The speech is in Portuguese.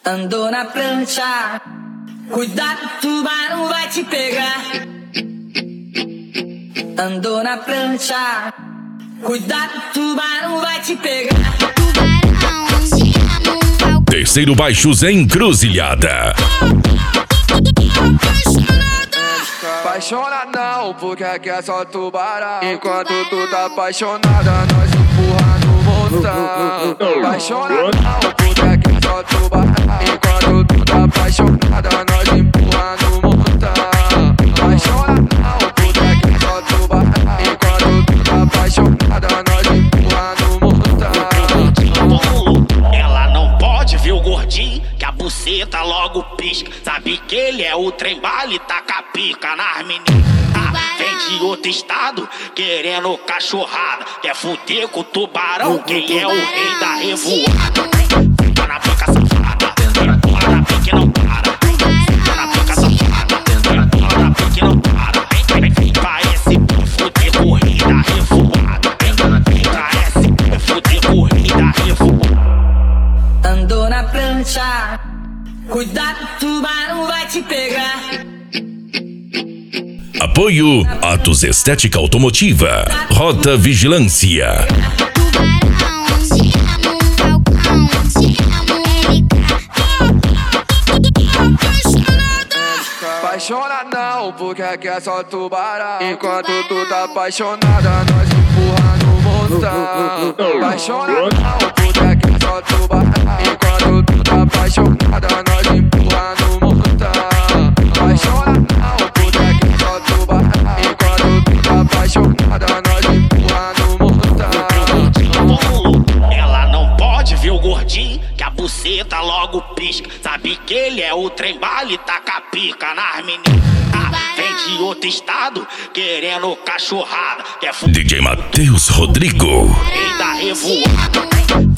Andou na prancha, cuidado, tubarão vai te pegar. Andou na prancha, cuidado, tubarão vai te pegar. Terceiro Baixos Encruzilhada. Apaixona não, porque aqui é só tubarão. Enquanto tu tá apaixonada, nós empurra no montão. Apaixona não, porque aqui é só tubarão. Enquanto tu tá apaixonada, nós empurra no montão. Apaixona não, porque aqui é só tubarão. Enquanto tu tá apaixonada, nós empurra no montão. Ela não pode ver o gordinho, que a buceta logo pisca. Sabe que ele é o trem bala, taca pica nas meninas. Vem de outro estado, querendo cachorrada. Quer fuder com o tubarão, que ele é o rei da revoada. Tá na boca safada, tá na pique não para. Tá na boca safada, tá na pique não para. Parece fuder com o rei da revoada. Parece fuder com o rei da revoada. Andou na prancha, cuidado, tubarão vai te pegar. Apoio Atos Estética Automotiva. Rota Vigilância. Apaixona não, porque aqui é só tubarão. Enquanto tu tá apaixonada, nós empurra no montão. Apaixona não, porque aqui é só tubarão. Enquanto tu tá apaixonada, nós empurra no montão. Apaixona não, porque aqui é só tubarão. Enquanto tu tá apaixonada, nós empurra no montão. Ela não pode ver o gordinho, que a buceta logo pisca. Sabe que ele é o trem bala, taca pica nas meninas. Vem de outro estado, querendo cachorrada. Quer fuder DJ Matheus Rodrigo. rei da revoada.